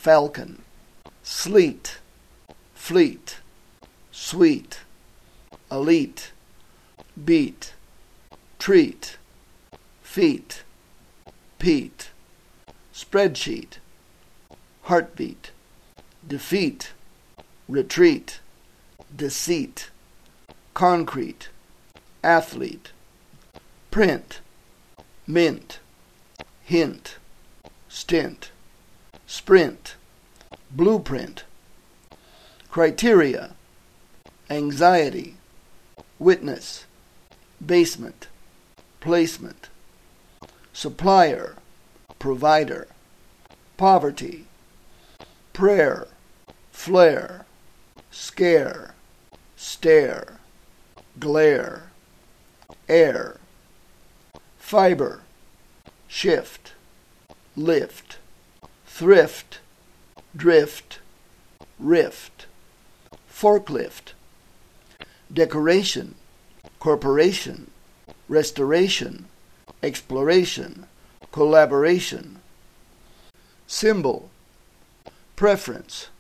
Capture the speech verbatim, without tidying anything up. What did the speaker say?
falcon, sleet, fleet, sweet, elite, beat, treat, feet, peat, spreadsheet, heartbeat, defeat, retreat, deceit, concrete, athlete, print, mint, hint, stint, sprint, blueprint, criteria, anxiety, witness, basement, placement, supplier, provider, poverty, prayer, flare, scare, stare, glare, air, fiber, shift, lift, thrift, drift, rift, forklift, decoration, corporation, restoration, exploration, collaboration, symbol, preference,